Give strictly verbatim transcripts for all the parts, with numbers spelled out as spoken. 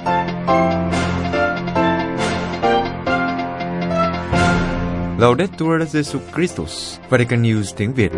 Laudetur Jesus Christus, Vatican News tiếng Việt.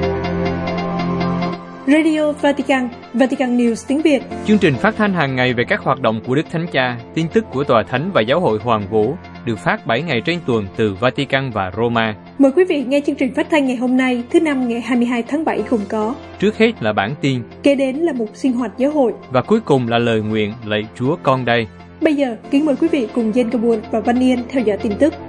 Radio Vatican, Vatican News tiếng Việt. Chương trình phát thanh hàng ngày về các hoạt động của Đức Thánh Cha, tin tức của Tòa Thánh và Giáo hội Hoàng Vũ được phát bảy ngày trên tuần từ Vatican và Roma. Mời quý vị nghe chương trình phát thanh ngày hôm nay, thứ năm ngày hai mươi hai tháng bảy gồm có: trước hết là bản tin, kế đến là mục sinh hoạt giáo hội và cuối cùng là lời nguyện lạy Chúa con đây. Bây giờ, kính mời quý vị cùng Jane Cabun và Văn Yên theo dõi tin tức.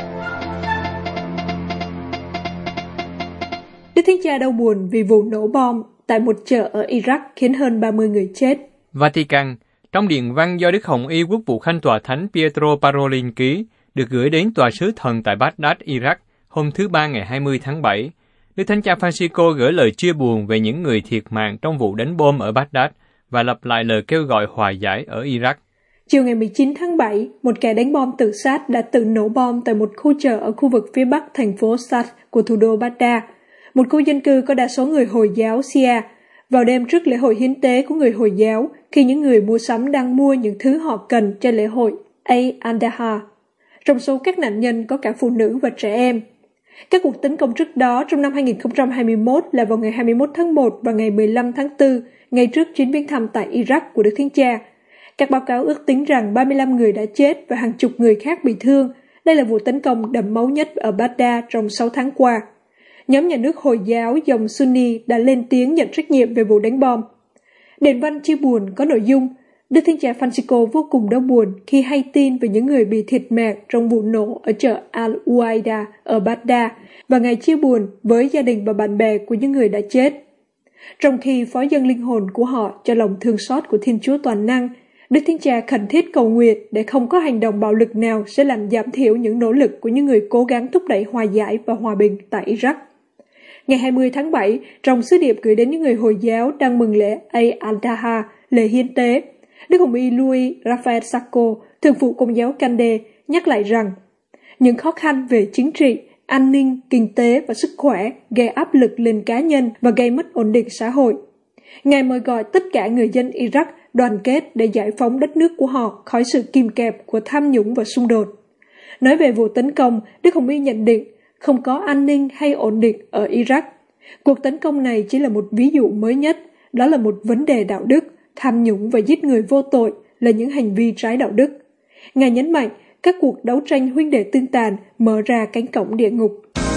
Đức Thánh Cha đau buồn vì vụ nổ bom tại một chợ ở Iraq khiến hơn ba mươi người chết. Vatican, trong điện văn do Đức Hồng Y Quốc vụ Khanh Tòa Thánh Pietro Parolin ký, được gửi đến Tòa sứ thần tại Baghdad, Iraq, hôm thứ Ba ngày hai mươi tháng bảy, Đức Thánh Cha Francisco gửi lời chia buồn về những người thiệt mạng trong vụ đánh bom ở Baghdad và lặp lại lời kêu gọi hòa giải ở Iraq. Chiều ngày mười chín tháng bảy, một kẻ đánh bom tự sát đã tự nổ bom tại một khu chợ ở khu vực phía bắc thành phố Sart của thủ đô Baghdad, một khu dân cư có đa số người Hồi giáo Shia, vào đêm trước lễ hội hiến tế của người Hồi giáo, khi những người mua sắm đang mua những thứ họ cần cho lễ hội Eid al-Adha. Trong số các nạn nhân có cả phụ nữ và trẻ em. Các cuộc tấn công trước đó trong năm hai không hai mốt là vào ngày hai mươi mốt tháng một và ngày mười lăm tháng tư, ngay trước chuyến viếng thăm tại Iraq của Đức Thánh Cha. Các báo cáo ước tính rằng ba mươi lăm người đã chết và hàng chục người khác bị thương. Đây là vụ tấn công đẫm máu nhất ở Baghdad trong sáu tháng qua. Nhóm nhà nước Hồi giáo dòng Sunni đã lên tiếng nhận trách nhiệm về vụ đánh bom. Điện văn chia buồn có nội dung: Đức Thánh Cha Francisco vô cùng đau buồn khi hay tin về những người bị thiệt mạng trong vụ nổ ở chợ Al-Uaida ở Baghdad và ngài chia buồn với gia đình và bạn bè của những người đã chết. Trong khi phó dâng linh hồn của họ cho lòng thương xót của Thiên Chúa Toàn Năng, Đức Thánh Cha khẩn thiết cầu nguyện để không có hành động bạo lực nào sẽ làm giảm thiểu những nỗ lực của những người cố gắng thúc đẩy hòa giải và hòa bình tại Iraq. Ngày hai mươi tháng bảy, trong sứ điệp gửi đến những người Hồi giáo đang mừng lễ Eid al-Adha, lễ hiến tế, Đức Hồng Y Louis Raphael Sacco, thường phụ Công giáo Cande, nhắc lại rằng những khó khăn về chính trị, an ninh, kinh tế và sức khỏe gây áp lực lên cá nhân và gây mất ổn định xã hội. Ngài mời gọi tất cả người dân Iraq đoàn kết để giải phóng đất nước của họ khỏi sự kìm kẹp của tham nhũng và xung đột. Nói về vụ tấn công, Đức Hồng Y nhận định không có an ninh hay ổn định ở Iraq. Cuộc tấn công này chỉ là một ví dụ mới nhất, đó là một vấn đề đạo đức, tham nhũng và giết người vô tội là những hành vi trái đạo đức. Ngài nhấn mạnh, các cuộc đấu tranh huynh đệ tương tàn mở ra cánh cổng địa ngục.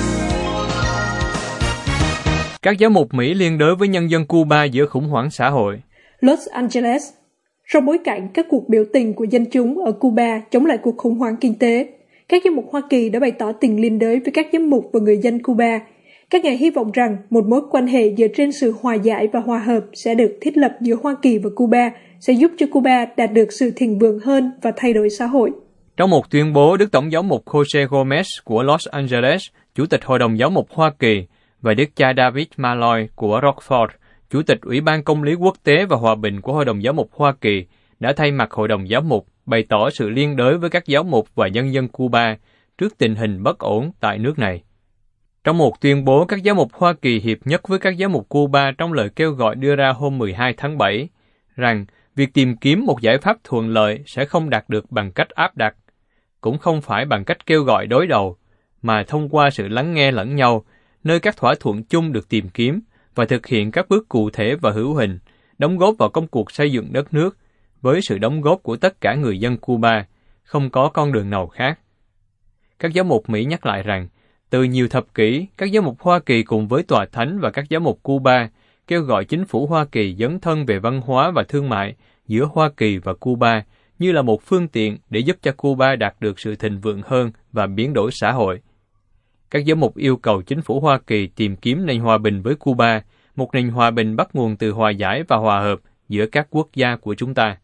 Các giáo mục Mỹ liên đới với nhân dân Cuba giữa khủng hoảng xã hội. Los Angeles. Trong bối cảnh các cuộc biểu tình của dân chúng ở Cuba chống lại cuộc khủng hoảng kinh tế, các giám mục Hoa Kỳ đã bày tỏ tình liên đới với các giám mục và người dân Cuba. Các ngài hy vọng rằng một mối quan hệ dựa trên sự hòa giải và hòa hợp sẽ được thiết lập giữa Hoa Kỳ và Cuba, sẽ giúp cho Cuba đạt được sự thịnh vượng hơn và thay đổi xã hội. Trong một tuyên bố, Đức Tổng giáo mục Jose Gomez của Los Angeles, Chủ tịch Hội đồng Giáo mục Hoa Kỳ, và Đức cha David Malloy của Rockford, Chủ tịch Ủy ban Công lý Quốc tế và Hòa bình của Hội đồng Giáo mục Hoa Kỳ, đã thay mặt Hội đồng Giáo mục bày tỏ sự liên đới với các giáo mục và nhân dân Cuba trước tình hình bất ổn tại nước này. Trong một tuyên bố, các giáo mục Hoa Kỳ hiệp nhất với các giáo mục Cuba trong lời kêu gọi đưa ra hôm mười hai tháng bảy, rằng việc tìm kiếm một giải pháp thuận lợi sẽ không đạt được bằng cách áp đặt, cũng không phải bằng cách kêu gọi đối đầu, mà thông qua sự lắng nghe lẫn nhau, nơi các thỏa thuận chung được tìm kiếm và thực hiện các bước cụ thể và hữu hình, đóng góp vào công cuộc xây dựng đất nước, với sự đóng góp của tất cả người dân Cuba, không có con đường nào khác. Các giáo mục Mỹ nhắc lại rằng, từ nhiều thập kỷ, các giáo mục Hoa Kỳ cùng với Tòa Thánh và các giáo mục Cuba kêu gọi chính phủ Hoa Kỳ dấn thân về văn hóa và thương mại giữa Hoa Kỳ và Cuba như là một phương tiện để giúp cho Cuba đạt được sự thịnh vượng hơn và biến đổi xã hội. Các giáo mục yêu cầu chính phủ Hoa Kỳ tìm kiếm nền hòa bình với Cuba, một nền hòa bình bắt nguồn từ hòa giải và hòa hợp giữa các quốc gia của chúng ta.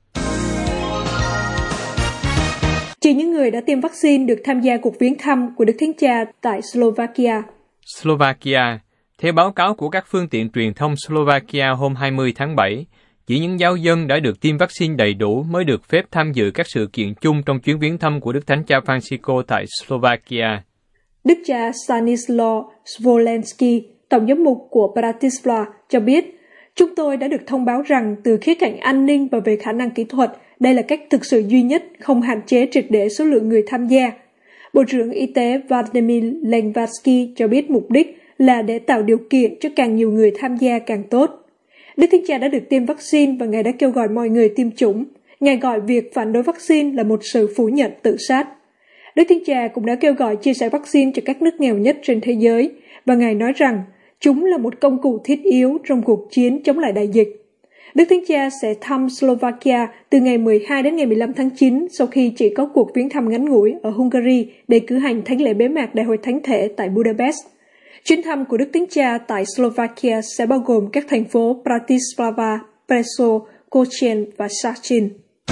Chỉ những người đã tiêm vaccine được tham gia cuộc viếng thăm của Đức Thánh Cha tại Slovakia. Slovakia, theo báo cáo của các phương tiện truyền thông Slovakia hôm hai mươi tháng bảy, chỉ những giáo dân đã được tiêm vaccine đầy đủ mới được phép tham dự các sự kiện chung trong chuyến viếng thăm của Đức Thánh Cha Francisco tại Slovakia. Đức cha Stanislaw Smolensky, tổng giám mục của Bratislava, cho biết Chúng tôi đã được thông báo rằng từ khía cạnh an ninh và về khả năng kỹ thuật, đây là cách thực sự duy nhất không hạn chế triệt để số lượng người tham gia. Bộ trưởng Y tế Vladimir Lengvarsky cho biết mục đích là để tạo điều kiện cho càng nhiều người tham gia càng tốt. Đức Thánh Cha đã được tiêm vaccine và Ngài đã kêu gọi mọi người tiêm chủng. Ngài gọi việc phản đối vaccine là một sự phủ nhận tự sát. Đức Thánh Cha cũng đã kêu gọi chia sẻ vaccine cho các nước nghèo nhất trên thế giới, và Ngài nói rằng chúng là một công cụ thiết yếu trong cuộc chiến chống lại đại dịch. Đức Thánh Cha sẽ thăm Slovakia từ ngày mười hai đến ngày mười lăm tháng chín sau khi chỉ có cuộc viếng thăm ngắn ngủi ở Hungary để cử hành thánh lễ bế mạc Đại hội Thánh thể tại Budapest. Chuyến thăm của Đức Thánh Cha tại Slovakia sẽ bao gồm các thành phố Bratislava, Prešov, Košice và Sachin.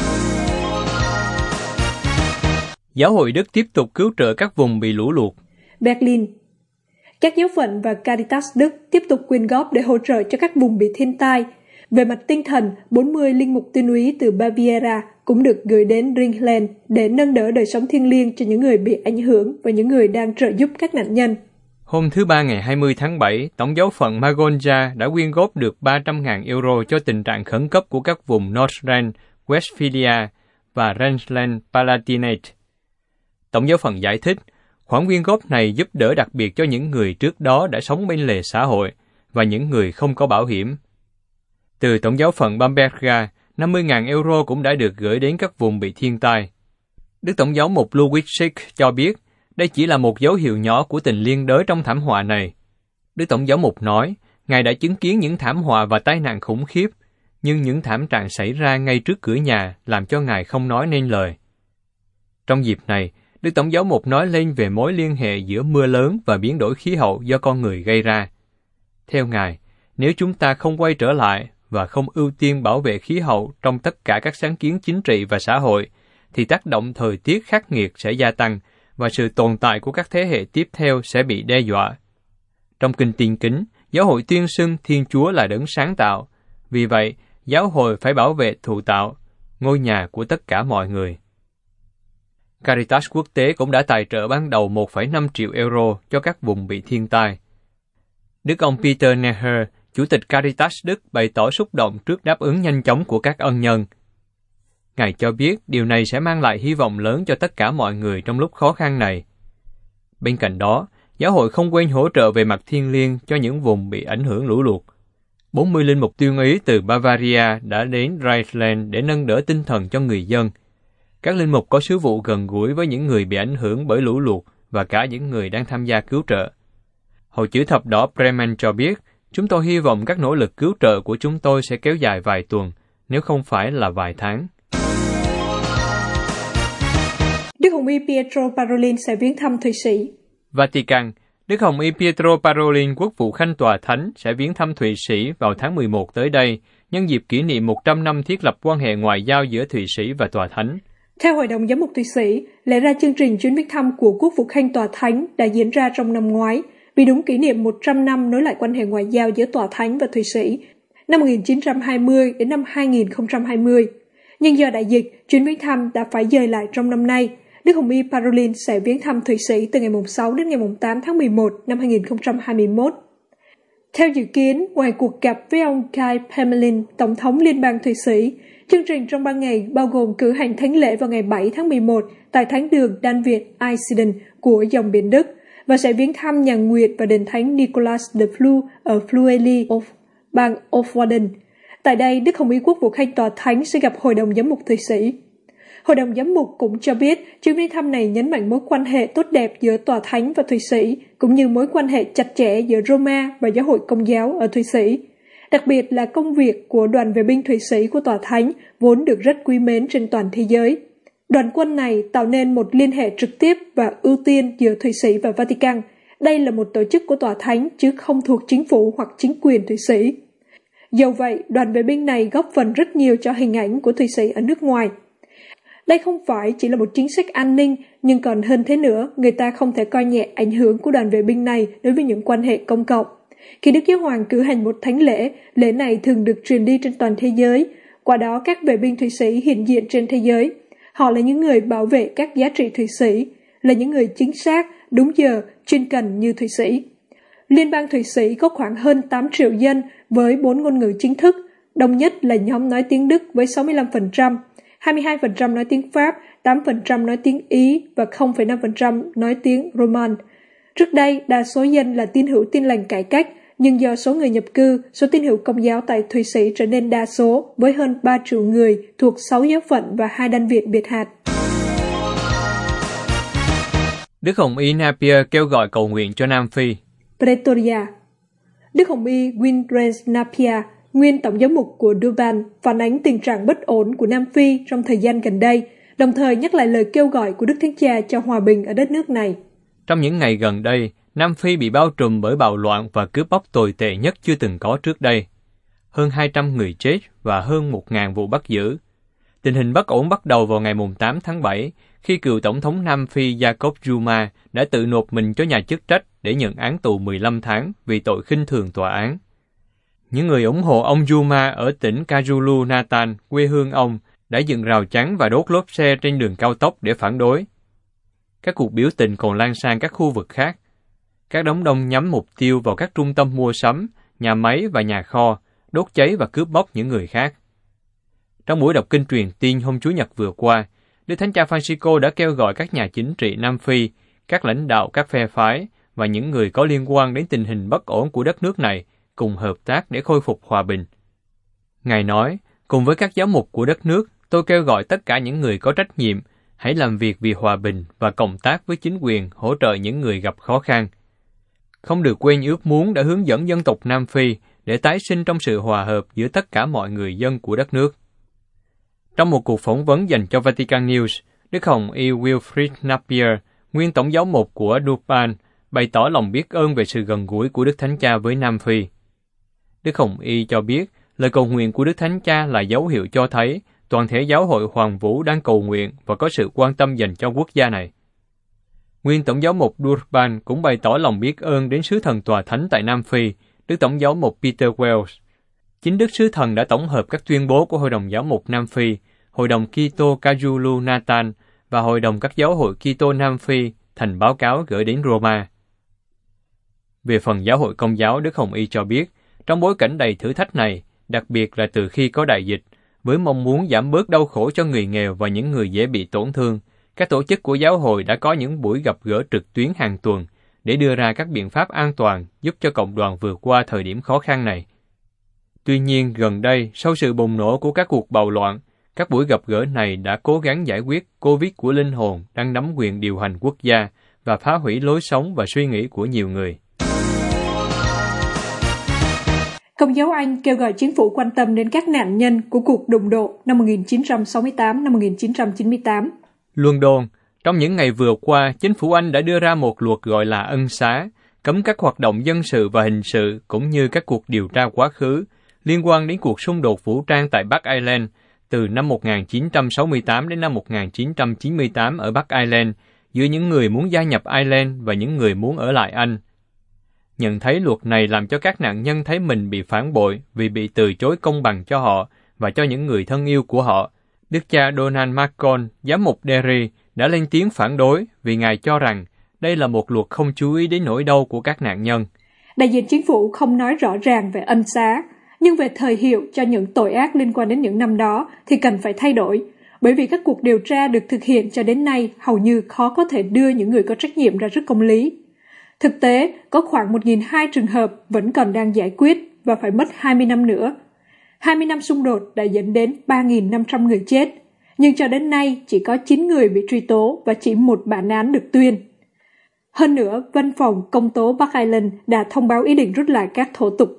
Giáo hội Đức tiếp tục cứu trợ các vùng bị lũ lụt. Berlin. Các giáo phận và Caritas Đức tiếp tục quyên góp để hỗ trợ cho các vùng bị thiên tai. Về mặt tinh thần, bốn mươi linh mục tuyên úy từ Baviera cũng được gửi đến Ringland để nâng đỡ đời sống thiêng liêng cho những người bị ảnh hưởng và những người đang trợ giúp các nạn nhân. Hôm thứ Ba ngày hai mươi tháng bảy, Tổng giáo phận Magonja đã quyên góp được ba trăm nghìn euro cho tình trạng khẩn cấp của các vùng North Rhine, Westphalia và Rhineland-Palatinate. Tổng giáo phận giải thích, khoản quyên góp này giúp đỡ đặc biệt cho những người trước đó đã sống bên lề xã hội và những người không có bảo hiểm. Từ Tổng giáo phận Bamberga, năm mươi nghìn euro cũng đã được gửi đến các vùng bị thiên tai. Đức Tổng giáo mục Ludwig Schick cho biết, đây chỉ là một dấu hiệu nhỏ của tình liên đới trong thảm họa này. Đức Tổng giáo mục nói, Ngài đã chứng kiến những thảm họa và tai nạn khủng khiếp, nhưng những thảm trạng xảy ra ngay trước cửa nhà làm cho Ngài không nói nên lời. Trong dịp này, Đức Tổng giáo mục nói lên về mối liên hệ giữa mưa lớn và biến đổi khí hậu do con người gây ra. Theo Ngài, nếu chúng ta không quay trở lại và không ưu tiên bảo vệ khí hậu trong tất cả các sáng kiến chính trị và xã hội, thì tác động thời tiết khắc nghiệt sẽ gia tăng và sự tồn tại của các thế hệ tiếp theo sẽ bị đe dọa. Trong Kinh Tiên Kính, Giáo hội tuyên xưng Thiên Chúa là đấng sáng tạo, vì vậy giáo hội phải bảo vệ thụ tạo, ngôi nhà của tất cả mọi người. Caritas quốc tế cũng đã tài trợ ban đầu một phẩy năm triệu euro cho các vùng bị thiên tai. Đức ông Peter Neher, Chủ tịch Caritas Đức bày tỏ xúc động trước đáp ứng nhanh chóng của các ân nhân. Ngài cho biết điều này sẽ mang lại hy vọng lớn cho tất cả mọi người trong lúc khó khăn này. Bên cạnh đó, giáo hội không quên hỗ trợ về mặt thiêng liêng cho những vùng bị ảnh hưởng lũ lụt. bốn mươi linh mục tuyên ý từ Bavaria đã đến Rhineland để nâng đỡ tinh thần cho người dân. Các linh mục có sứ vụ gần gũi với những người bị ảnh hưởng bởi lũ lụt và cả những người đang tham gia cứu trợ. Hội Chữ Thập Đỏ Bremen cho biết, chúng tôi hy vọng các nỗ lực cứu trợ của chúng tôi sẽ kéo dài vài tuần, nếu không phải là vài tháng. Đức Hồng Y Pietro Parolin sẽ viếng thăm Thụy Sĩ. Vatican, Đức Hồng Y Pietro Parolin, quốc vụ Khanh Tòa Thánh, sẽ viếng thăm Thụy Sĩ vào tháng mười một tới đây, nhân dịp kỷ niệm một trăm năm thiết lập quan hệ ngoại giao giữa Thụy Sĩ và Tòa Thánh. Theo Hội đồng Giám mục Thụy Sĩ, lẽ ra chương trình chuyến viếng thăm của quốc vụ Khanh Tòa Thánh đã diễn ra trong năm ngoái, vì đúng kỷ niệm một trăm năm nối lại quan hệ ngoại giao giữa Tòa Thánh và Thụy Sĩ, năm một nghìn chín trăm hai mươi đến năm hai nghìn không trăm hai mươi. Nhưng do đại dịch, chuyến viếng thăm đã phải dời lại trong năm nay. Đức Hồng Y Parolin sẽ viếng thăm Thụy Sĩ từ ngày sáu đến ngày tám tháng mười một năm hai nghìn không trăm hai mươi mốt. Theo dự kiến, ngoài cuộc gặp với ông Kai Pemmelin, Tổng thống Liên bang Thụy Sĩ, chương trình trong ba ngày bao gồm cử hành thánh lễ vào ngày bảy tháng mười một tại thánh đường Đan Việt Eisiden của dòng biển Đức và sẽ viếng thăm nhà nguyệt và đền thánh Nicolas de Flue ở Fluely, bang Ofwaden. Tại đây, Đức Hồng Y Quốc vụ Khanh Tòa Thánh sẽ gặp Hội đồng Giám mục Thụy Sĩ. Hội đồng Giám mục cũng cho biết chuyến viếng thăm này nhấn mạnh mối quan hệ tốt đẹp giữa Tòa Thánh và Thụy Sĩ, cũng như mối quan hệ chặt chẽ giữa Roma và Giáo hội Công giáo ở Thụy Sĩ. Đặc biệt là công việc của đoàn vệ binh Thụy Sĩ của Tòa Thánh vốn được rất quý mến trên toàn thế giới. Đoàn quân này tạo nên một liên hệ trực tiếp và ưu tiên giữa Thụy Sĩ và Vatican. Đây là một tổ chức của Tòa Thánh chứ không thuộc chính phủ hoặc chính quyền Thụy Sĩ. Dẫu vậy, đoàn vệ binh này góp phần rất nhiều cho hình ảnh của Thụy Sĩ ở nước ngoài. Đây không phải chỉ là một chính sách an ninh, nhưng còn hơn thế nữa, người ta không thể coi nhẹ ảnh hưởng của đoàn vệ binh này đối với những quan hệ công cộng. Khi Đức Giáo Hoàng cử hành một thánh lễ, lễ này thường được truyền đi trên toàn thế giới. Qua đó, các vệ binh Thụy Sĩ hiện diện trên thế giới. Họ là những người bảo vệ các giá trị Thụy Sĩ, là những người chính xác, đúng giờ, chuyên cần như Thụy Sĩ. Liên bang Thụy Sĩ có khoảng hơn tám triệu dân với bốn ngôn ngữ chính thức, đông nhất là nhóm nói tiếng Đức với sáu mươi lăm phần trăm, hai mươi hai phần trăm nói tiếng Pháp, tám phần trăm nói tiếng Ý và không phẩy năm phần trăm nói tiếng Roman. Trước đây, đa số dân là tín hữu Tin lành cải cách, nhưng do số người nhập cư, số tín hữu Công giáo tại Thụy Sĩ trở nên đa số, với hơn ba triệu người thuộc sáu giáo phận và hai đan viện biệt hạt. Đức Hồng Y Napier kêu gọi cầu nguyện cho Nam Phi. Pretoria. Đức Hồng Y Winrance Napier, nguyên tổng giám mục của Durban, phản ánh tình trạng bất ổn của Nam Phi trong thời gian gần đây, đồng thời nhắc lại lời kêu gọi của Đức Thánh Cha cho hòa bình ở đất nước này. Trong những ngày gần đây, Nam Phi bị bao trùm bởi bạo loạn và cướp bóc tồi tệ nhất chưa từng có trước đây. Hơn hai trăm người chết và hơn một nghìn vụ bắt giữ. Tình hình bất ổn bắt đầu vào ngày tám tháng bảy, khi cựu Tổng thống Nam Phi Jacob Zuma đã tự nộp mình cho nhà chức trách để nhận án tù mười lăm tháng vì tội khinh thường tòa án. Những người ủng hộ ông Zuma ở tỉnh KwaZulu-Natal, quê hương ông, đã dựng rào chắn và đốt lốp xe trên đường cao tốc để phản đối. Các cuộc biểu tình còn lan sang các khu vực khác. Các đám đông nhắm mục tiêu vào các trung tâm mua sắm, nhà máy và nhà kho, đốt cháy và cướp bóc những người khác. Trong buổi đọc kinh truyền tiên hôm Chủ nhật vừa qua, Đức Thánh Cha Francisco đã kêu gọi các nhà chính trị Nam Phi, các lãnh đạo các phe phái và những người có liên quan đến tình hình bất ổn của đất nước này cùng hợp tác để khôi phục hòa bình. Ngài nói, cùng với các giáo mục của đất nước, tôi kêu gọi tất cả những người có trách nhiệm hãy làm việc vì hòa bình và cộng tác với chính quyền hỗ trợ những người gặp khó khăn. Không được quên ước muốn đã hướng dẫn dân tộc Nam Phi để tái sinh trong sự hòa hợp giữa tất cả mọi người dân của đất nước. Trong một cuộc phỏng vấn dành cho Vatican News, Đức Hồng Y Wilfrid Napier, nguyên tổng giáo mục của Durban, bày tỏ lòng biết ơn về sự gần gũi của Đức Thánh Cha với Nam Phi. Đức Hồng Y cho biết, lời cầu nguyện của Đức Thánh Cha là dấu hiệu cho thấy toàn thể giáo hội Hoàng Vũ đang cầu nguyện và có sự quan tâm dành cho quốc gia này. Nguyên tổng giáo mục Durban cũng bày tỏ lòng biết ơn đến sứ thần tòa thánh tại Nam Phi, Đức tổng giáo mục Peter Wells. Chính Đức Sứ Thần đã tổng hợp các tuyên bố của Hội đồng Giáo mục Nam Phi, Hội đồng Kitô KwaZulu-Natal và Hội đồng các giáo hội Kitô Nam Phi thành báo cáo gửi đến Roma. Về phần giáo hội Công giáo, Đức Hồng Y cho biết, trong bối cảnh đầy thử thách này, đặc biệt là từ khi có đại dịch, với mong muốn giảm bớt đau khổ cho người nghèo và những người dễ bị tổn thương, các tổ chức của giáo hội đã có những buổi gặp gỡ trực tuyến hàng tuần để đưa ra các biện pháp an toàn giúp cho cộng đoàn vượt qua thời điểm khó khăn này. Tuy nhiên, gần đây, sau sự bùng nổ của các cuộc bạo loạn, các buổi gặp gỡ này đã cố gắng giải quyết Covid của linh hồn đang nắm quyền điều hành quốc gia và phá hủy lối sống và suy nghĩ của nhiều người. Công giáo Anh kêu gọi chính phủ quan tâm đến các nạn nhân của cuộc đụng độ năm một nghìn chín trăm sáu mươi tám đến một nghìn chín trăm chín mươi tám. London, trong những ngày vừa qua, chính phủ Anh đã đưa ra một luật gọi là ân xá, cấm các hoạt động dân sự và hình sự cũng như các cuộc điều tra quá khứ liên quan đến cuộc xung đột vũ trang tại Bắc Ireland từ năm một nghìn chín trăm sáu mươi tám đến năm một nghìn chín trăm chín mươi tám ở Bắc Ireland giữa những người muốn gia nhập Ireland và những người muốn ở lại Anh. Nhận thấy luật này làm cho các nạn nhân thấy mình bị phản bội vì bị từ chối công bằng cho họ và cho những người thân yêu của họ, Đức cha Donald Macon, giám mục Derry, đã lên tiếng phản đối vì Ngài cho rằng đây là một luật không chú ý đến nỗi đau của các nạn nhân. Đại diện chính phủ không nói rõ ràng về ân xá, nhưng về thời hiệu cho những tội ác liên quan đến những năm đó thì cần phải thay đổi, bởi vì các cuộc điều tra được thực hiện cho đến nay hầu như khó có thể đưa những người có trách nhiệm ra trước công lý. Thực tế, có khoảng một nghìn hai trăm trường hợp vẫn còn đang giải quyết và phải mất hai mươi năm nữa. hai mươi năm xung đột đã dẫn đến ba nghìn năm trăm người chết, nhưng cho đến nay chỉ có chín người bị truy tố và chỉ một bản án được tuyên. Hơn nữa, Văn phòng Công tố Bắc Ireland đã thông báo ý định rút lại các thủ tục.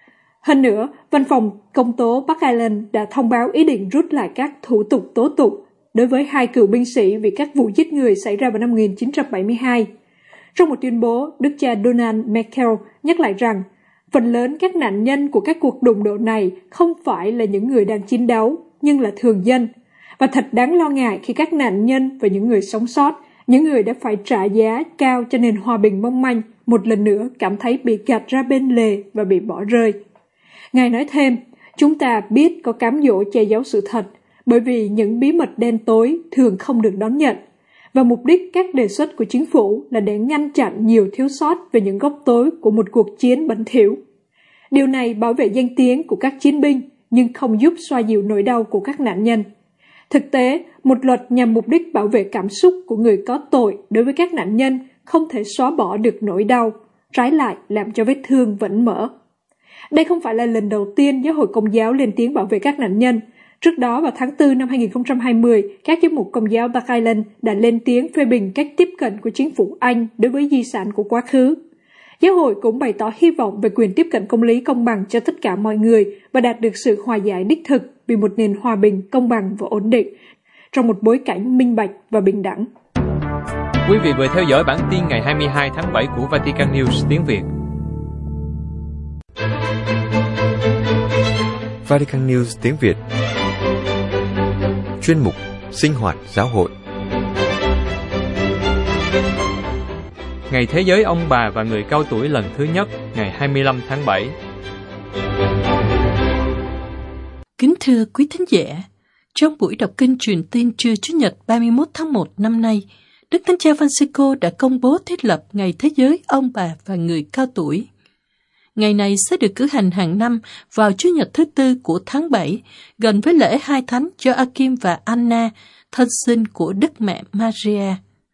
Hơn nữa, Văn phòng Công tố Bắc Ireland đã thông báo ý định rút lại các thủ tục tố tụng đối với hai cựu binh sĩ vì các vụ giết người xảy ra vào năm một nghìn chín trăm bảy mươi hai. Trong một tuyên bố, Đức cha Donald Mackel nhắc lại rằng phần lớn các nạn nhân của các cuộc đụng độ này không phải là những người đang chiến đấu, nhưng là thường dân. Và thật đáng lo ngại khi các nạn nhân và những người sống sót, những người đã phải trả giá cao cho nền hòa bình mong manh, một lần nữa cảm thấy bị gạt ra bên lề và bị bỏ rơi. Ngài nói thêm, chúng ta biết có cám dỗ che giấu sự thật, bởi vì những bí mật đen tối thường không được đón nhận. Và mục đích các đề xuất của chính phủ là để ngăn chặn nhiều thiếu sót về những góc tối của một cuộc chiến bẩn thỉu. Điều này bảo vệ danh tiếng của các chiến binh, nhưng không giúp xoa dịu nỗi đau của các nạn nhân. Thực tế, một luật nhằm mục đích bảo vệ cảm xúc của người có tội đối với các nạn nhân không thể xóa bỏ được nỗi đau, trái lại làm cho vết thương vẫn mở. Đây không phải là lần đầu tiên giáo hội Công giáo lên tiếng bảo vệ các nạn nhân. Trước đó vào tháng tư năm hai nghìn không trăm hai mươi, các giám mục Công giáo Bắc Ireland đã lên tiếng phê bình cách tiếp cận của chính phủ Anh đối với di sản của quá khứ. Giáo hội cũng bày tỏ hy vọng về quyền tiếp cận công lý công bằng cho tất cả mọi người và đạt được sự hòa giải đích thực vì một nền hòa bình, công bằng và ổn định trong một bối cảnh minh bạch và bình đẳng. Quý vị vừa theo dõi bản tin ngày hai mươi hai tháng bảy của Vatican News tiếng Việt. Vatican News tiếng Việt. Chuyên mục Sinh hoạt giáo hội. Ngày Thế giới ông bà và người cao tuổi lần thứ nhất, ngày hai mươi lăm tháng bảy. Kính thưa quý thính giả, trong buổi đọc kinh truyền tin trưa Chủ nhật ba mươi mốt tháng một năm nay, Đức Thánh Cha Francisco đã công bố thiết lập Ngày Thế giới ông bà và người cao tuổi. Ngày này sẽ được cử hành hàng năm vào Chủ nhật thứ tư của tháng bảy, gần với lễ hai thánh Joachim và Anna, thân sinh của Đức Mẹ Maria.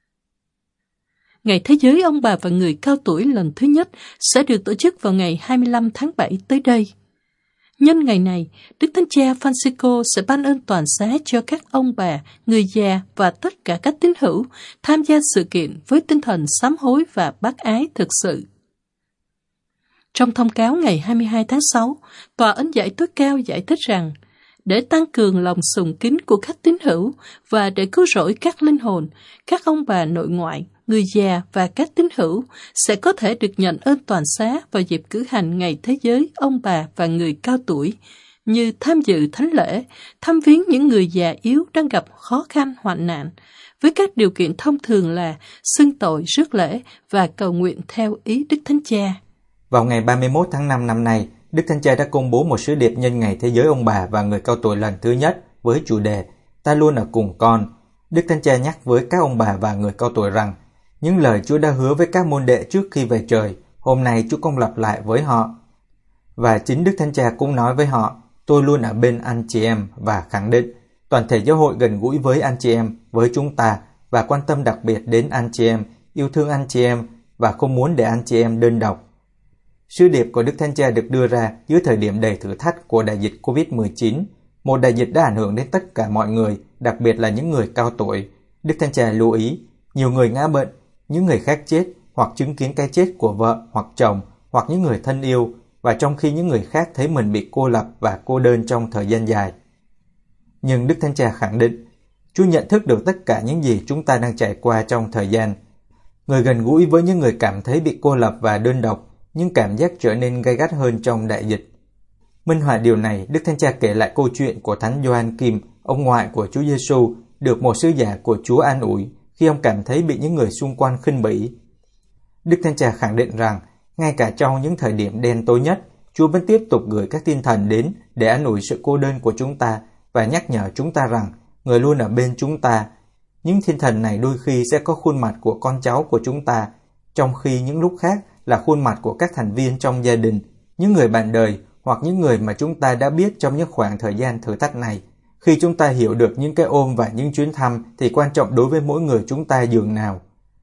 Ngày Thế giới ông bà và người cao tuổi lần thứ nhất sẽ được tổ chức vào ngày hai mươi lăm tháng bảy tới đây. Nhân ngày này, Đức Thánh Cha Francisco sẽ ban ơn toàn xá cho các ông bà, người già và tất cả các tín hữu tham gia sự kiện với tinh thần sám hối và bác ái thực sự. Trong thông cáo ngày hai mươi hai tháng sáu, Tòa Ân Giải Tối Cao giải thích rằng, để tăng cường lòng sùng kính của các tín hữu và để cứu rỗi các linh hồn, các ông bà nội ngoại, người già và các tín hữu sẽ có thể được nhận ơn toàn xá vào dịp cử hành Ngày Thế giới ông bà và người cao tuổi, như tham dự thánh lễ, thăm viếng những người già yếu đang gặp khó khăn hoạn nạn, với các điều kiện thông thường là xưng tội, rước lễ và cầu nguyện theo ý Đức Thánh Cha. Vào ngày ba mươi mốt tháng năm năm nay, Đức Thánh Cha đã công bố một sứ điệp nhân Ngày Thế giới ông bà và người cao tuổi lần thứ nhất với chủ đề Ta luôn ở cùng con. Đức Thánh Cha nhắc với các ông bà và người cao tuổi rằng những lời Chúa đã hứa với các môn đệ trước khi về trời, hôm nay Chúa công lặp lại với họ. Và chính Đức Thánh Cha cũng nói với họ, tôi luôn ở bên anh chị em và khẳng định toàn thể giáo hội gần gũi với anh chị em, với chúng ta và quan tâm đặc biệt đến anh chị em, yêu thương anh chị em và không muốn để anh chị em đơn độc. Sứ điệp của Đức Thánh Cha được đưa ra dưới thời điểm đầy thử thách của đại dịch covid mười chín, một đại dịch đã ảnh hưởng đến tất cả mọi người, đặc biệt là những người cao tuổi. Đức Thánh Cha lưu ý, nhiều người ngã bệnh, những người khác chết hoặc chứng kiến cái chết của vợ hoặc chồng hoặc những người thân yêu, và trong khi những người khác thấy mình bị cô lập và cô đơn trong thời gian dài. Nhưng Đức Thánh Cha khẳng định, Chúa nhận thức được tất cả những gì chúng ta đang trải qua trong thời gian. Người gần gũi với những người cảm thấy bị cô lập và đơn độc, nhưng cảm giác trở nên gay gắt hơn trong đại dịch. Minh họa điều này, Đức Thánh Cha kể lại câu chuyện của Thánh Gioan Kim, ông ngoại của Chúa Giêsu, được một sứ giả của Chúa an ủi khi ông cảm thấy bị những người xung quanh khinh bỉ. Đức Thánh Cha khẳng định rằng, ngay cả trong những thời điểm đen tối nhất, Chúa vẫn tiếp tục gửi các thiên thần đến để an ủi sự cô đơn của chúng ta và nhắc nhở chúng ta rằng Người luôn ở bên chúng ta. Những thiên thần này đôi khi sẽ có khuôn mặt của con cháu của chúng ta, trong khi những lúc khác là khuôn mặt của các thành viên trong gia đình, những người bạn đời hoặc những người mà chúng ta đã biết trong những khoảng thời gian thử thách này. Khi chúng ta hiểu được những cái ôm và những chuyến thăm thì quan trọng đối với mỗi người chúng ta dường nào.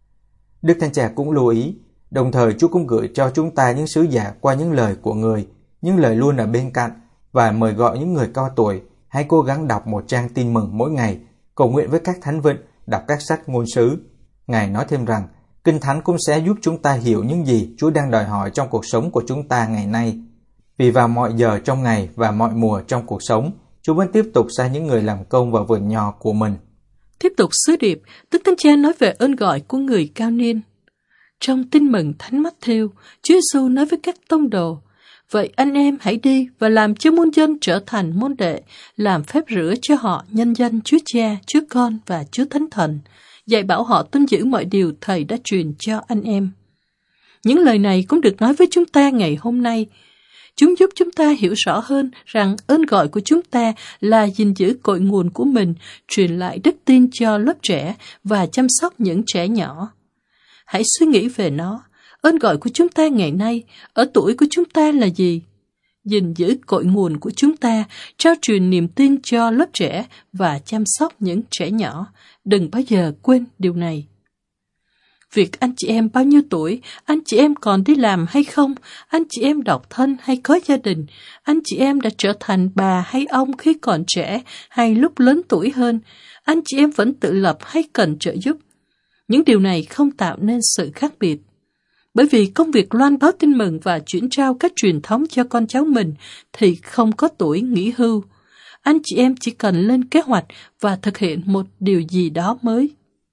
Đức Thánh Cha cũng lưu ý, đồng thời Chúa cũng gửi cho chúng ta những sứ giả qua những lời của người, những lời luôn ở bên cạnh, và mời gọi những người cao tuổi hãy cố gắng đọc một trang tin mừng mỗi ngày, cầu nguyện với các thánh vịnh, đọc các sách ngôn sứ. Ngài nói thêm rằng, Kinh Thánh cũng sẽ giúp chúng ta hiểu những gì Chúa đang đòi hỏi trong cuộc sống của chúng ta ngày nay. Vì vào mọi giờ trong ngày và mọi mùa trong cuộc sống, Chúa vẫn tiếp tục sai những người làm công vào vườn nho của mình. Tiếp tục sứ điệp, Đức Thánh Cha nói về ơn gọi của người cao niên. Trong Tin mừng Thánh Mát-thêu, Chúa Giêsu nói với các tông đồ, vậy anh em hãy đi và làm cho muôn dân trở thành môn đệ, làm phép rửa cho họ nhân danh Chúa Cha, Chúa Con và Chúa Thánh Thần, dạy bảo họ tuân giữ mọi điều Thầy đã truyền cho anh em. Những lời này cũng được nói với chúng ta ngày hôm nay. Chúng giúp chúng ta hiểu rõ hơn rằng ơn gọi của chúng ta là gìn giữ cội nguồn của mình, truyền lại đức tin cho lớp trẻ và chăm sóc những trẻ nhỏ. Hãy suy nghĩ về nó. Ơn gọi của chúng ta ngày nay, ở tuổi của chúng ta là gì? gìn giữ cội nguồn của chúng ta, trao truyền niềm tin cho lớp trẻ và chăm sóc những trẻ nhỏ. Đừng bao giờ quên điều này. Việc anh chị em bao nhiêu tuổi, anh chị em còn đi làm hay không, anh chị em độc thân hay có gia đình, anh chị em đã trở thành bà hay ông khi còn trẻ hay lúc lớn tuổi hơn, anh chị em vẫn tự lập hay cần trợ giúp. Những điều này không tạo nên sự khác biệt. Bởi vì công việc loan báo tin mừng và chuyển trao các truyền thống cho con cháu mình thì không có tuổi nghỉ hưu. Anh chị em chỉ cần lên kế hoạch và thực hiện một điều gì đó mới.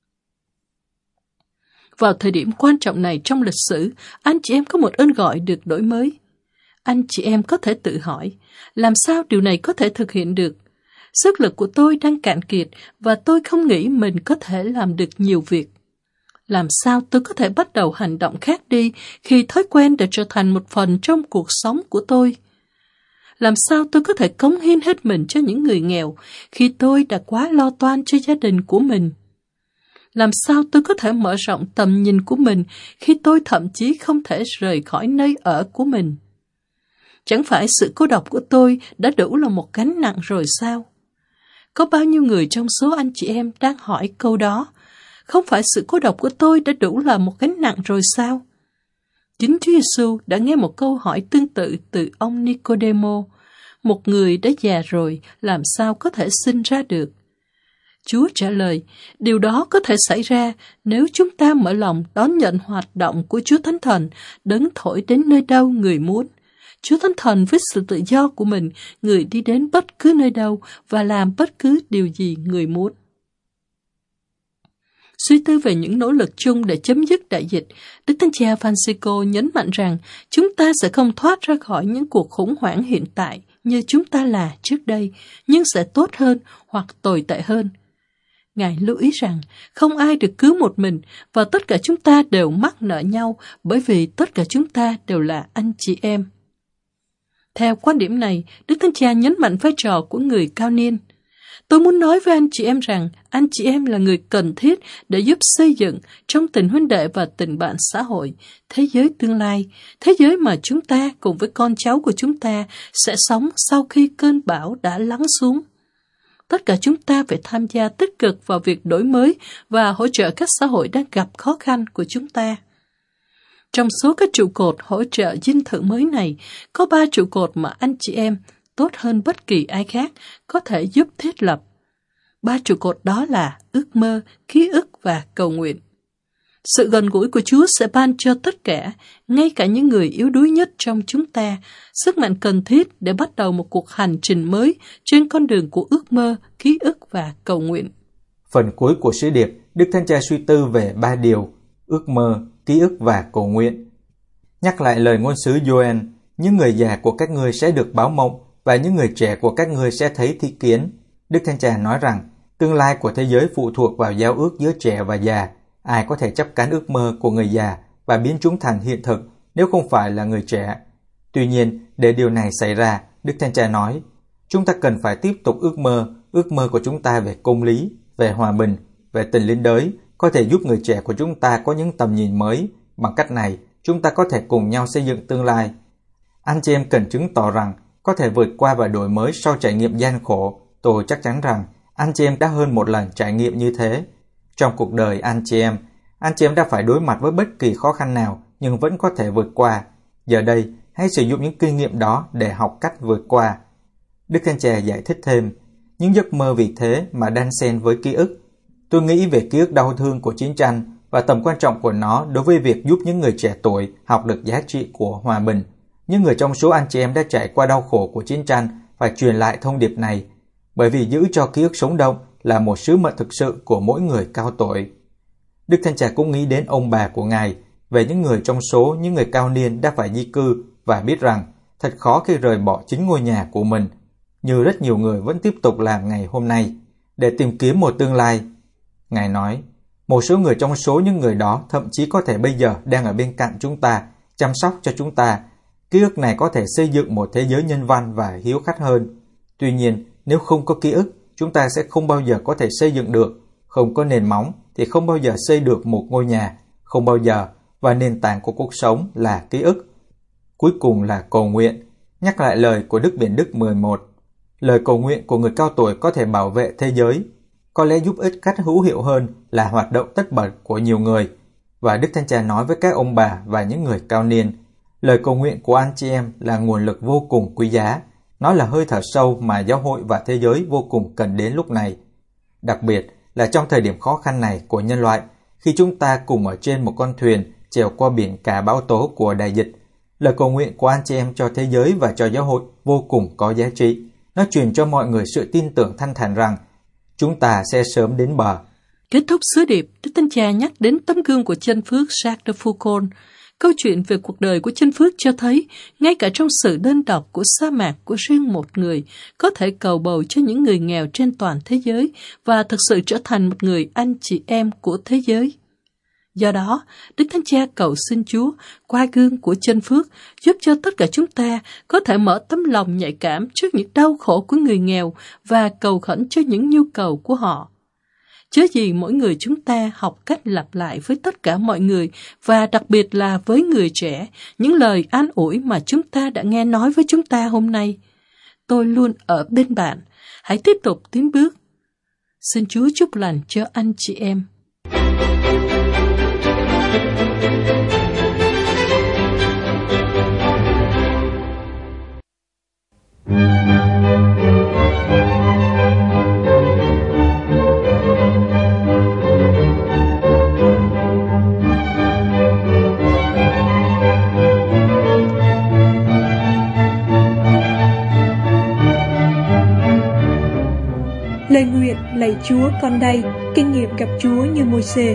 Vào thời điểm quan trọng này trong lịch sử, anh chị em có một ơn gọi được đổi mới. Anh chị em có thể tự hỏi, làm sao điều này có thể thực hiện được? Sức lực của tôi đang cạn kiệt và tôi không nghĩ mình có thể làm được nhiều việc. Làm sao tôi có thể bắt đầu hành động khác đi khi thói quen đã trở thành một phần trong cuộc sống của tôi? Làm sao tôi có thể cống hiến hết mình cho những người nghèo khi tôi đã quá lo toan cho gia đình của mình? Làm sao tôi có thể mở rộng tầm nhìn của mình khi tôi thậm chí không thể rời khỏi nơi ở của mình? Chẳng phải sự cô độc của tôi đã đủ là một gánh nặng rồi sao? Có bao nhiêu người trong số anh chị em đang hỏi câu đó? Không phải sự cô độc của tôi đã đủ là một gánh nặng rồi sao? Chính Chúa Giêsu đã nghe một câu hỏi tương tự từ ông Nicodemo, một người đã già rồi làm sao có thể sinh ra được? Chúa trả lời, điều đó có thể xảy ra nếu chúng ta mở lòng đón nhận hoạt động của Chúa Thánh Thần, đấng thổi đến nơi đâu người muốn. Chúa Thánh Thần với sự tự do của mình, người đi đến bất cứ nơi đâu và làm bất cứ điều gì người muốn. Suy tư về những nỗ lực chung để chấm dứt đại dịch, Đức Thánh Cha Francisco nhấn mạnh rằng chúng ta sẽ không thoát ra khỏi những cuộc khủng hoảng hiện tại như chúng ta là trước đây, nhưng sẽ tốt hơn hoặc tồi tệ hơn. Ngài lưu ý rằng không ai được cứu một mình và tất cả chúng ta đều mắc nợ nhau bởi vì tất cả chúng ta đều là anh chị em. Theo quan điểm này, Đức Thánh Cha nhấn mạnh vai trò của người cao niên. Tôi muốn nói với anh chị em rằng anh chị em là người cần thiết để giúp xây dựng trong tình huynh đệ và tình bạn xã hội, thế giới tương lai, thế giới mà chúng ta cùng với con cháu của chúng ta sẽ sống sau khi cơn bão đã lắng xuống. Tất cả chúng ta phải tham gia tích cực vào việc đổi mới và hỗ trợ các xã hội đang gặp khó khăn của chúng ta. Trong số các trụ cột hỗ trợ dinh thự mới này, có ba trụ cột mà anh chị em, tốt hơn bất kỳ ai khác, có thể giúp thiết lập. Ba trụ cột đó là ước mơ, ký ức và cầu nguyện. Sự gần gũi của Chúa sẽ ban cho tất cả, ngay cả những người yếu đuối nhất trong chúng ta, sức mạnh cần thiết để bắt đầu một cuộc hành trình mới trên con đường của ước mơ, ký ức và cầu nguyện. Phần cuối của sứ điệp, Đức Thánh Cha suy tư về ba điều, ước mơ, ký ức và cầu nguyện. Nhắc lại lời ngôn sứ Joel, những người già của các ngươi sẽ được báo mộng và những người trẻ của các ngươi sẽ thấy thị kiến. Đức Thánh Cha nói rằng, tương lai của thế giới phụ thuộc vào giao ước giữa trẻ và già. Ai có thể chấp cánh ước mơ của người già và biến chúng thành hiện thực nếu không phải là người trẻ? Tuy nhiên, để điều này xảy ra, Đức Thánh Cha nói, chúng ta cần phải tiếp tục ước mơ, ước mơ của chúng ta về công lý, về hòa bình, về tình liên đới, có thể giúp người trẻ của chúng ta có những tầm nhìn mới. Bằng cách này, chúng ta có thể cùng nhau xây dựng tương lai. Anh chị em cần chứng tỏ rằng có thể vượt qua và đổi mới sau trải nghiệm gian khổ. Tôi chắc chắn rằng anh chị em đã hơn một lần trải nghiệm như thế. Trong cuộc đời anh chị em, anh chị em đã phải đối mặt với bất kỳ khó khăn nào nhưng vẫn có thể vượt qua. Giờ đây, hãy sử dụng những kinh nghiệm đó để học cách vượt qua. Đức Thánh Cha giải thích thêm, những giấc mơ vì thế mà đan xen với ký ức. Tôi nghĩ về ký ức đau thương của chiến tranh và tầm quan trọng của nó đối với việc giúp những người trẻ tuổi học được giá trị của hòa bình. Những người trong số anh chị em đã trải qua đau khổ của chiến tranh phải truyền lại thông điệp này, bởi vì giữ cho ký ức sống động là một sứ mệnh thực sự của mỗi người cao tuổi. Đức Thánh Cha cũng nghĩ đến ông bà của Ngài, về những người trong số những người cao niên đã phải di cư và biết rằng thật khó khi rời bỏ chính ngôi nhà của mình, như rất nhiều người vẫn tiếp tục làm ngày hôm nay, để tìm kiếm một tương lai. Ngài nói, một số người trong số những người đó thậm chí có thể bây giờ đang ở bên cạnh chúng ta, chăm sóc cho chúng ta. Ký ức này có thể xây dựng một thế giới nhân văn và hiếu khách hơn. Tuy nhiên, nếu không có ký ức, chúng ta sẽ không bao giờ có thể xây dựng được. Không có nền móng thì không bao giờ xây được một ngôi nhà, không bao giờ, và nền tảng của cuộc sống là ký ức. Cuối cùng là cầu nguyện. Nhắc lại lời của Đức Biển Đức mười một, lời cầu nguyện của người cao tuổi có thể bảo vệ thế giới, có lẽ giúp ích cách hữu hiệu hơn là hoạt động tất bật của nhiều người. Và Đức Thánh Cha nói với các ông bà và những người cao niên, lời cầu nguyện của anh chị em là nguồn lực vô cùng quý giá. Nó là hơi thở sâu mà giáo hội và thế giới vô cùng cần đến lúc này. Đặc biệt là trong thời điểm khó khăn này của nhân loại, khi chúng ta cùng ở trên một con thuyền chèo qua biển cả bão tố của đại dịch, lời cầu nguyện của anh chị em cho thế giới và cho giáo hội vô cùng có giá trị. Nó truyền cho mọi người sự tin tưởng thanh thản rằng chúng ta sẽ sớm đến bờ. Kết thúc sứ điệp, Đức Thánh Cha nhắc đến tấm gương của chân phước Jacques de Foucauld. Câu chuyện về cuộc đời của chân phước cho thấy, ngay cả trong sự đơn độc của sa mạc của riêng một người, có thể cầu bầu cho những người nghèo trên toàn thế giới và thực sự trở thành một người anh chị em của thế giới. Do đó, Đức Thánh Cha cầu xin Chúa, qua gương của chân phước, giúp cho tất cả chúng ta có thể mở tấm lòng nhạy cảm trước những đau khổ của người nghèo và cầu khẩn cho những nhu cầu của họ. Chớ gì mỗi người chúng ta học cách lặp lại với tất cả mọi người và đặc biệt là với người trẻ những lời an ủi mà chúng ta đã nghe nói với chúng ta hôm nay. Tôi luôn ở bên bạn. Hãy tiếp tục tiến bước. Xin Chúa chúc lành cho anh chị em. Lời nguyện lạy Chúa con đây, kinh nghiệm gặp Chúa như Môi-se.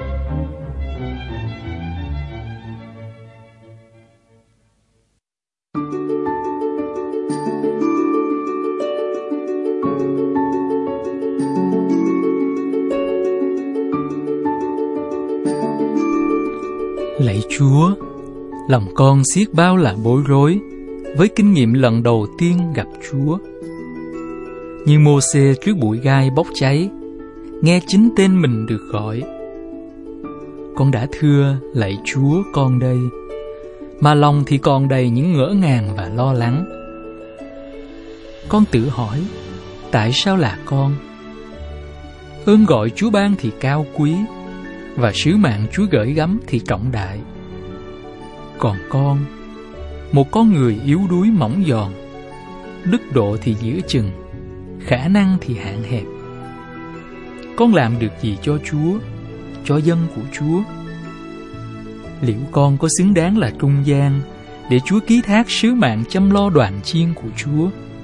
Lạy Chúa, lòng con xiết bao là bối rối với kinh nghiệm lần đầu tiên gặp Chúa. Như Môi-se trước bụi gai bốc cháy, nghe chính tên mình được gọi. Con đã thưa lạy Chúa con đây, mà lòng thì còn đầy những ngỡ ngàng và lo lắng. Con tự hỏi, tại sao là con? Ơn gọi Chúa ban thì cao quý, và sứ mạng Chúa gửi gắm thì trọng đại. Còn con, một con người yếu đuối mỏng giòn, đức độ thì giữa chừng, khả năng thì hạn hẹp. Con làm được gì cho Chúa, cho dân của Chúa? Liệu con có xứng đáng là trung gian để Chúa ký thác sứ mạng chăm lo đoàn chiên của Chúa?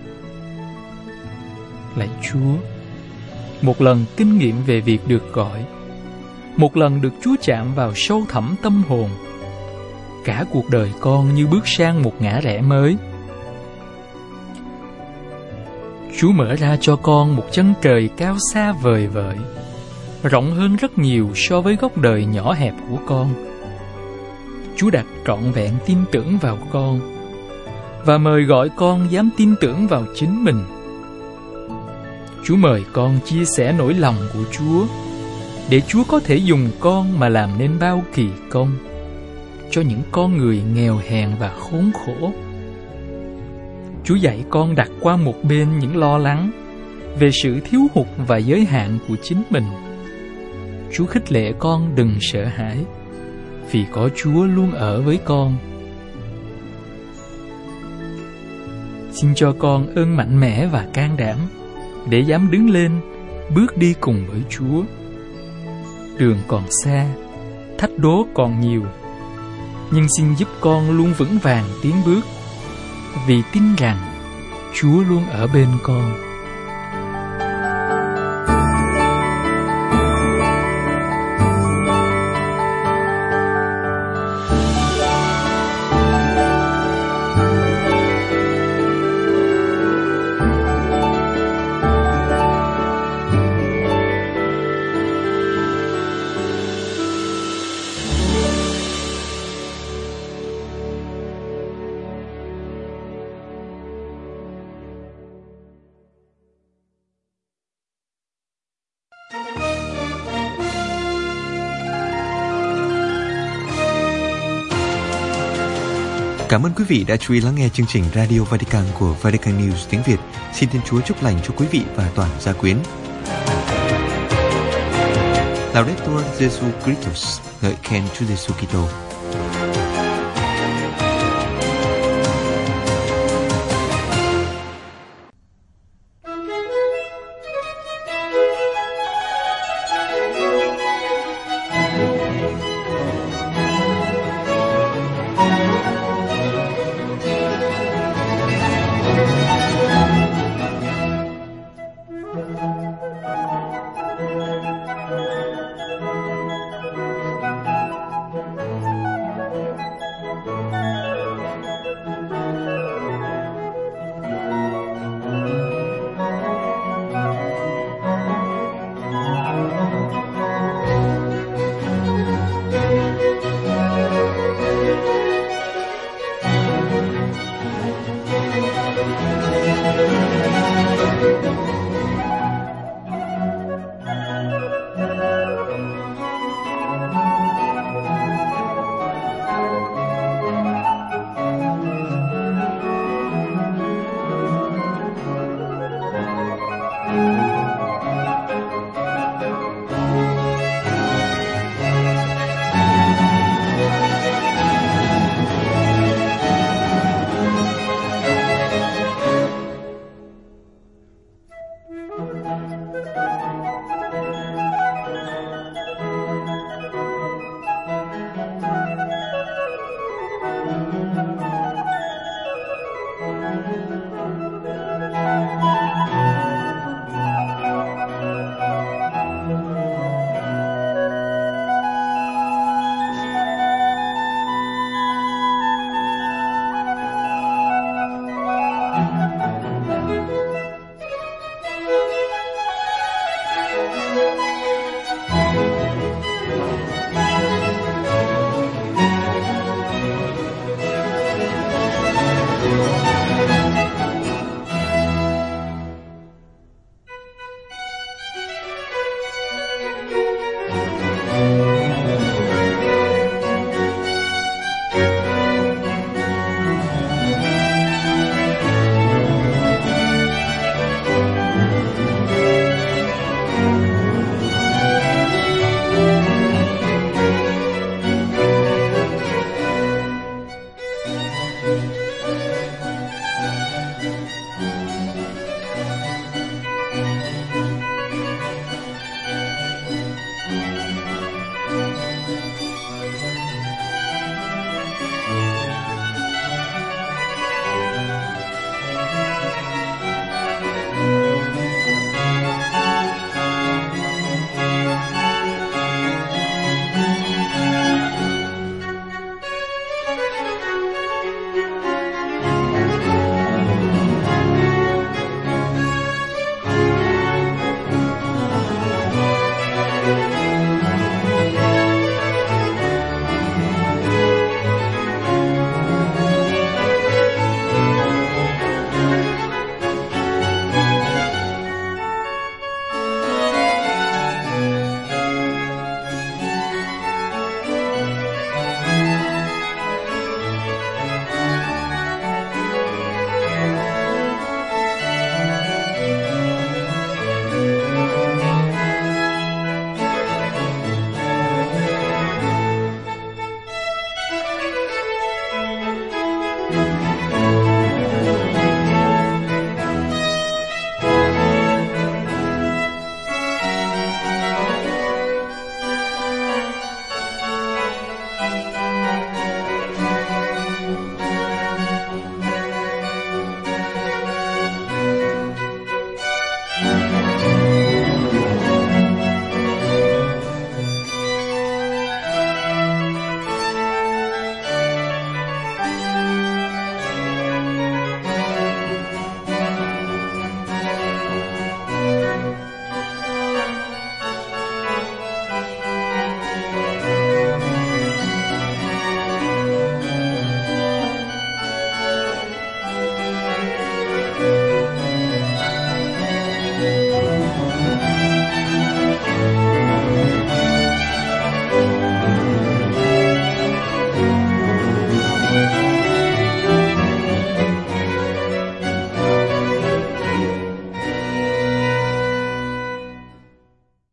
Lạy Chúa, một lần kinh nghiệm về việc được gọi, một lần được Chúa chạm vào sâu thẳm tâm hồn, cả cuộc đời con như bước sang một ngã rẽ mới. Chúa mở ra cho con một chân trời cao xa vời vợi, rộng hơn rất nhiều so với góc đời nhỏ hẹp của con. Chúa đặt trọn vẹn tin tưởng vào con và mời gọi con dám tin tưởng vào chính mình. Chúa mời con chia sẻ nỗi lòng của Chúa, để Chúa có thể dùng con mà làm nên bao kỳ công cho những con người nghèo hèn và khốn khổ. Chúa dạy con đặt qua một bên những lo lắng về sự thiếu hụt và giới hạn của chính mình. Chúa khích lệ con đừng sợ hãi, vì có Chúa luôn ở với con. Xin cho con ơn mạnh mẽ và can đảm để dám đứng lên, bước đi cùng với Chúa. Đường còn xa, thách đố còn nhiều, nhưng xin giúp con luôn vững vàng tiến bước, vì tin rằng Chúa luôn ở bên con. Cảm ơn quý vị đã chú ý lắng nghe chương trình Radio Vatican của Vatican News tiếng Việt. Xin Thiên Chúa chúc lành cho quý vị và toàn gia quyến. Laudetur Jesu Christus, ngợi khen Chúa Giêsu Kitô.